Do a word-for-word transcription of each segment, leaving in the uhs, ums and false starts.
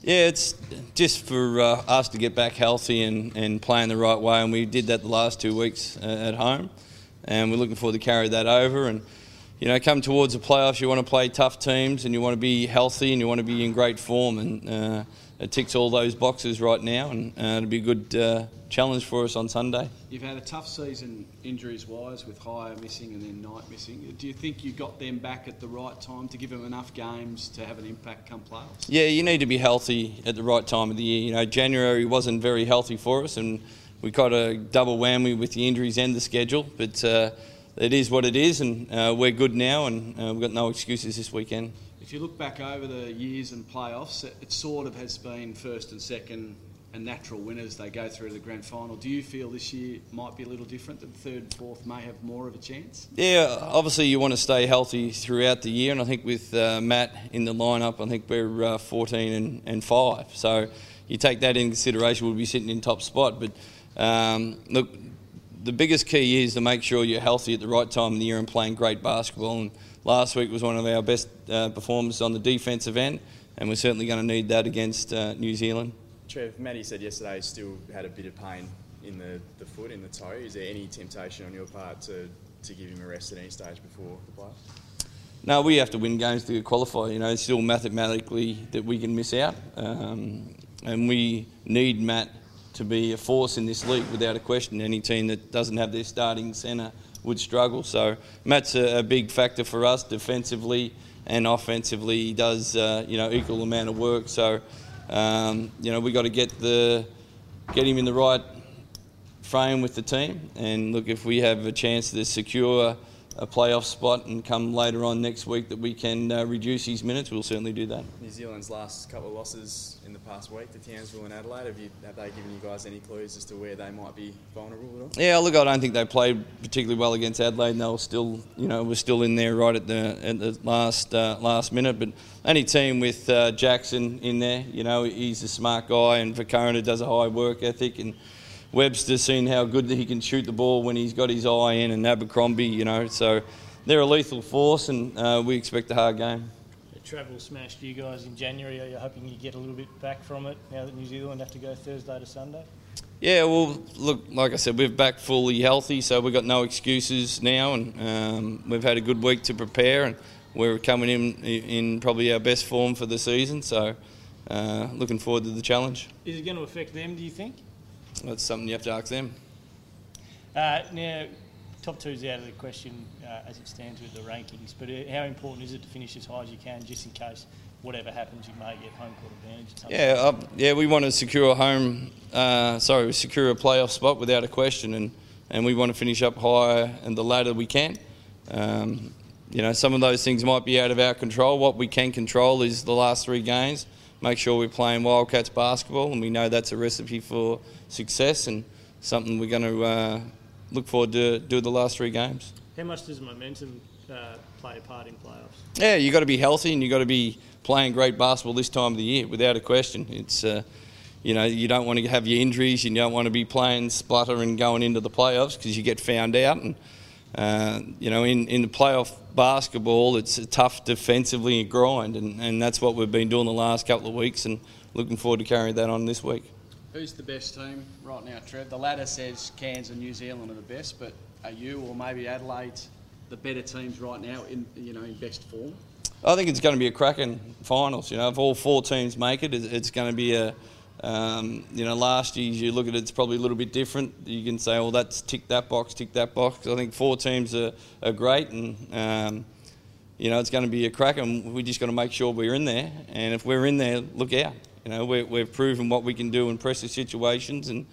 Yeah, it's just for uh, us to get back healthy and, and playing the right way, and we did that the last two weeks uh, at home, and we're looking forward to carry that over. And you know, come towards the playoffs, you want to play tough teams, and you want to be healthy, and you want to be in great form, and uh, it ticks all those boxes right now, and uh, it'll be a good uh, challenge for us on Sunday. You've had a tough season injuries-wise with Hire missing and then Knight missing. Do you think you got them back at the right time to give them enough games to have an impact come playoffs? Yeah, you need to be healthy at the right time of the year. You know, January wasn't very healthy for us, and we got a double whammy with the injuries and the schedule, but uh, it is what it is, and uh, we're good now, and uh, we've got no excuses this weekend. If you look back over the years and playoffs, it sort of has been first and second and natural winners. They go through to the grand final. Do you feel this year might be a little different, that third and fourth may have more of a chance? Yeah, obviously you want to stay healthy throughout the year, and I think with uh, Matt in the lineup, I think we're uh, fourteen and, and five. So you take that into consideration, we'll be sitting in top spot. But um, look, the biggest key is to make sure you're healthy at the right time of the year and playing great basketball. And last week was one of our best uh, performances on the defensive end, and we're certainly going to need that against uh, New Zealand. Trev, Matty said yesterday he still had a bit of pain in the, the foot, in the toe. Is there any temptation on your part to, to give him a rest at any stage before the playoffs? No, we have to win games to qualify. You know, it's still mathematically that we can miss out. Um, and we need Matt to be a force in this league without a question. Any team that doesn't have their starting centre would struggle. So Matt's a, a big factor for us defensively and offensively. He does, uh, you know, equal amount of work. So, um, you know, we got to get the get him in the right frame with the team. And look, if we have a chance to secure a playoff spot and come later on next week that we can uh, reduce his minutes, we'll certainly do that. New Zealand's last couple of losses in the past week to Townsville and Adelaide, have, you, have they given you guys any clues as to where they might be vulnerable at all? Yeah, look, I don't think they played particularly well against Adelaide, and they were still, you know, were still in there right at the at the last uh, last minute. But any team with uh, Jackson in there, you know, he's a smart guy, and Vakona does a high work ethic, and Webster's seen how good that he can shoot the ball when he's got his eye in, and Abercrombie, you know, so they're a lethal force, and uh, we expect a hard game. The travel smashed you guys in January. Are you hoping you get a little bit back from it now that New Zealand have to go Thursday to Sunday? Yeah, well, look, like I said, we're back fully healthy, so we've got no excuses now, and um, we've had a good week to prepare, and we're coming in in probably our best form for the season, so uh, looking forward to the challenge. Is it going to affect them, do you think? That's something you have to ask them. Uh, now, top two's out of the question uh, as it stands with the rankings, but uh, how important is it to finish as high as you can, just in case whatever happens, you may get home court advantage? Yeah, uh, yeah, we want to secure a home, uh, sorry, secure a playoff spot without a question, and, and we want to finish up higher and the ladder we can. Um, you know, some of those things might be out of our control. What we can control is the last three games. Make sure we're playing Wildcats basketball, and we know that's a recipe for success and something we're going to uh, look forward to do the last three games. How much does momentum uh, play a part in playoffs? Yeah, you got to be healthy, and you got to be playing great basketball this time of the year, without a question. It's uh, you know, you don't want to have your injuries, you don't want to be playing splutter and going into the playoffs because you get found out. And uh, you know, in, in the playoff basketball, it's tough defensively and grind, and, and that's what we've been doing the last couple of weeks, and looking forward to carrying that on this week. Who's the best team right now, Trev? The ladder says Cairns and New Zealand are the best, but are you or maybe Adelaide the better teams right now in, you know, in best form? I think it's going to be a cracking finals. You know, if all four teams make it, it's going to be a, um, you know, last year you look at it, it's probably a little bit different. You can say, well, that's tick that box, tick that box. I think four teams are, are great, and um, you know, it's going to be a cracking. We just got to make sure we're in there, and if we're in there, look out. You know, we're, we've proven what we can do in pressure situations, and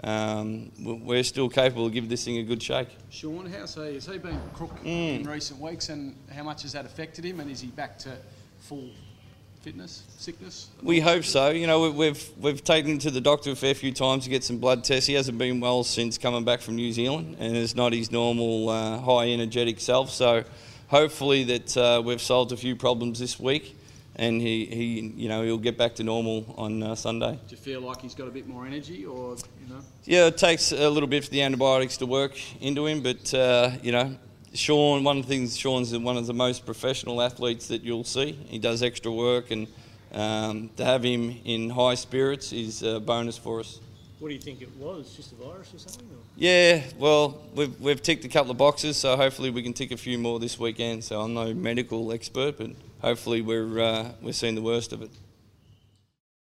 um, we're still capable of giving this thing a good shake. Sean, how's he? Has he been crook mm. in recent weeks, and how much has that affected him? And is he back to full fitness, sickness? We hope so. You know, we've we've taken him to the doctor a fair few times to get some blood tests. He hasn't been well since coming back from New Zealand, and it's not his normal uh, high energetic self. So hopefully that uh, we've solved a few problems this week, and he, he you know, he'll get back to normal on uh, Sunday. Do you feel like he's got a bit more energy, or, you know? Yeah, it takes a little bit for the antibiotics to work into him, but, uh, you know, Sean, one of the things, Sean's one of the most professional athletes that you'll see. He does extra work, and um, to have him in high spirits is a bonus for us. What do you think it was? Just a virus or something? Or? Yeah, well, we've, we've ticked a couple of boxes, so hopefully we can tick a few more this weekend. So I'm no medical expert, but hopefully we're, uh, we're seeing the worst of it.